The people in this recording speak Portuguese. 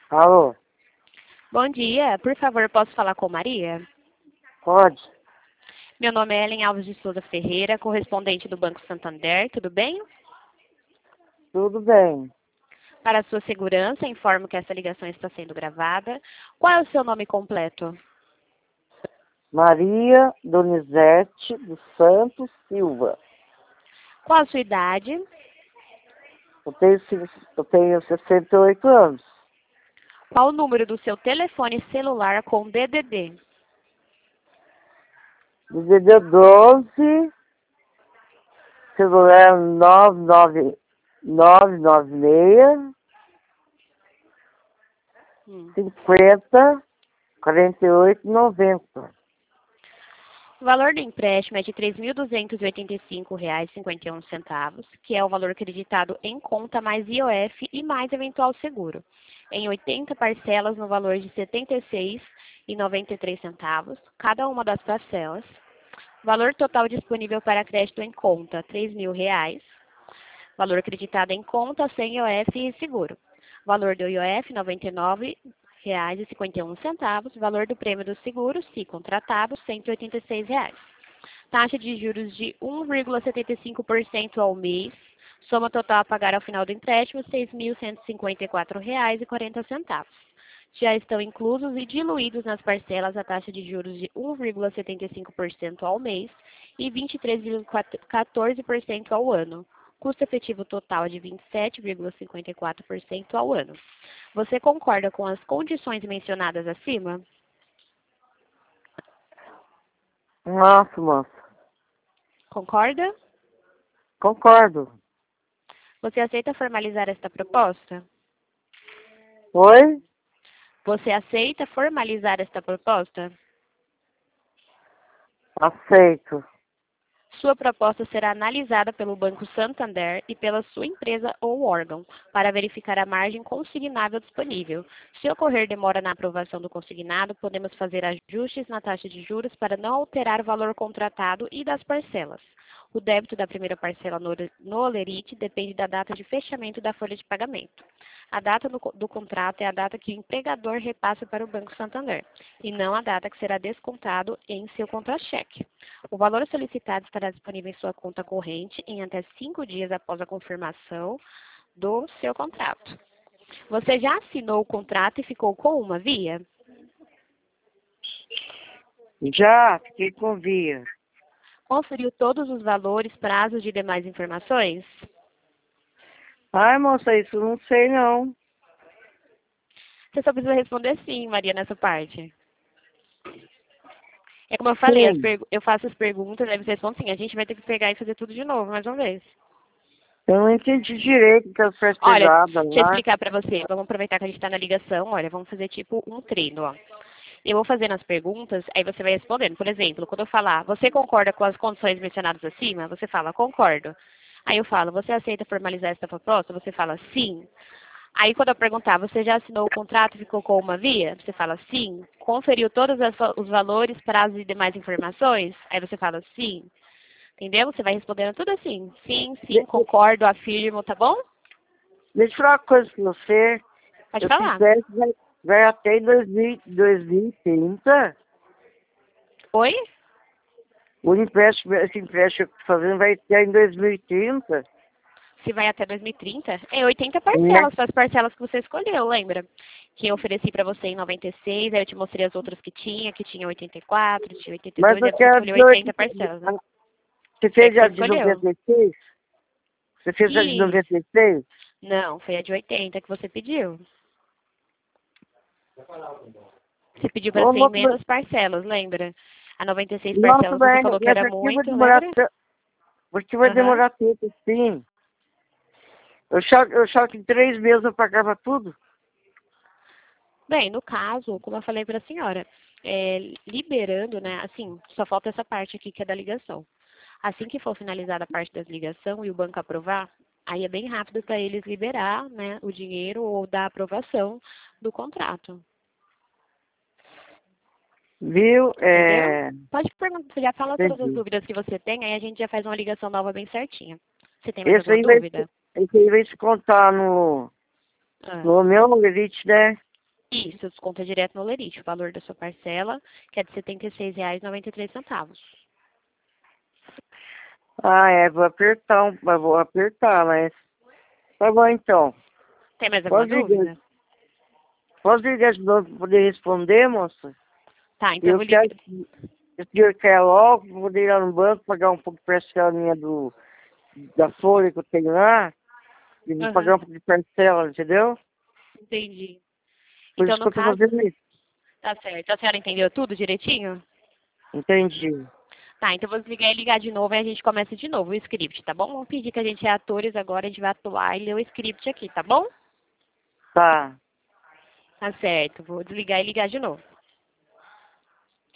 Alô, Bom dia, por favor, posso falar com Maria? pode? Meu nome é Ellen Alves de Souza Ferreira, correspondente do Banco Santander, tudo bem? Tudo bem. Para a sua segurança, informo que essa ligação está sendo gravada. Qual é o seu nome completo? Maria Donizete dos Santos Silva. Qual a sua idade? Eu tenho 68 anos. Qual o número do seu telefone celular com DDD? DDD 12, celular 996 Hum. 50 48 90. O valor do empréstimo é de R$ 3.285,51, que é o valor acreditado em conta mais IOF e mais eventual seguro, em 80 parcelas no valor de R$ 76,93, cada uma das parcelas. Valor total disponível para crédito em conta, R$ 3.000. Valor acreditado em conta, sem IOF e seguro. Valor do IOF, R$ 99,51. Valor do prêmio do seguro, se contratado, R$ 186. Taxa de juros de 1,75% ao mês. Soma total a pagar ao final do empréstimo, R$ 6.154,40. Já estão inclusos e diluídos nas parcelas a taxa de juros de 1,75% ao mês e 23,14% ao ano. Custo efetivo total de 27,54% ao ano. Você concorda com as condições mencionadas acima? Nossa, moça. Concorda? Concordo. Você aceita formalizar esta proposta? Oi? Você aceita formalizar esta proposta? Aceito. Sua proposta será analisada pelo Banco Santander e pela sua empresa ou órgão, para verificar a margem consignável disponível. Se ocorrer demora na aprovação do consignado, podemos fazer ajustes na taxa de juros para não alterar o valor contratado e das parcelas. O débito da primeira parcela no Olerite depende da data de fechamento da folha de pagamento. A data do contrato é a data que o empregador repassa para o Banco Santander, e não a data que será descontado em seu contra-cheque. O valor solicitado estará disponível em sua conta corrente em até 5 dias após a confirmação do seu contrato. Você já assinou o contrato e ficou com uma via? Já fiquei com via. Conferiu todos os valores, prazos de demais informações? Ai, moça, isso eu não sei não. Você só precisa responder sim, Maria, nessa parte. É como eu falei, Sim. eu faço as perguntas, aí você responde sim. A gente vai ter que pegar e fazer tudo de novo, mais uma vez. Eu não entendi direito que as Olha, pegadas deixa eu lá. explicar pra você. Vamos aproveitar que a gente tá na ligação. Olha, vamos fazer tipo um treino, ó. Eu vou fazendo as perguntas, aí você vai respondendo. Por exemplo, quando eu falar, você concorda com as condições mencionadas acima? Você fala, concordo. Aí eu falo, você aceita formalizar esta proposta? Você fala, sim. Aí quando eu perguntar, você já assinou o contrato e ficou com uma via? Você fala, sim. Conferiu todos os valores, prazos e demais informações? Aí você fala, sim. Entendeu? Você vai respondendo tudo assim. Sim, sim, De- concordo, afirmo, tá bom? Deixa eu falar uma coisa com você. Pode Eu falar. quiser, vai até em 2030. Oi? Esse empréstimo que eu tô fazendo vai ter em 2030. Se vai até 2030, é 80 Né? parcelas, para as parcelas que você escolheu, lembra? Que eu ofereci para você em 96, aí eu te mostrei as outras que tinha 84, tinha Mas 82, eu aí você quero escolheu 80 parcelas, né? Você Foi a fez que você a de escolheu. 96? Você fez a de Isso. 96? Não, foi a de 80 que você pediu. Você pediu para Ô, ser em moço, menos parcelas, lembra? A 96 nossa, parcelas você velho, falou que era essa aqui vai muito, demorar, lembra? porque vai Aham. demorar tempo, sim. Eu achava que em 3 meses eu pagava tudo. Bem, no caso, como eu falei para a senhora, liberando, né, assim, só falta essa parte aqui que é da ligação. Assim que for finalizada a parte das ligação e o banco aprovar, aí é bem rápido para eles liberar, né, o dinheiro ou dar aprovação do contrato. Viu? Entendeu? Pode perguntar, já fala todas as Entendi. dúvidas que você tem, aí a gente já faz uma ligação nova bem certinha. Você tem mais Esse alguma aí vai, dúvida? esse aí vai se contar no, Ah. no meu Lerite, né? Isso, desconto é direto no Lerite. O valor da sua parcela, que é de R$ 76,93. Ah, é, vou apertar, mas tá bom então. Tem mais alguma Pode ligar, dúvida? pode ligar de novo pra poder responder, moça? Tá, então eu Eu vou ligar. quero, esse dinheiro quer logo, pra poder ir lá no banco, pagar um pouco de parcela minha da folha que eu tenho lá, e vou pagar Aham, um pouco de parcela, entendeu? entendi. Por Então, isso que no eu tô caso, fazendo isso. tá certo. A senhora entendeu tudo direitinho? Entendi. Tá, então eu vou desligar e ligar de novo e a gente começa de novo o script, tá bom? Vamos pedir que a gente é atores agora, a gente vai atuar e ler o script aqui, tá bom? Tá. Tá certo, vou desligar e ligar de novo.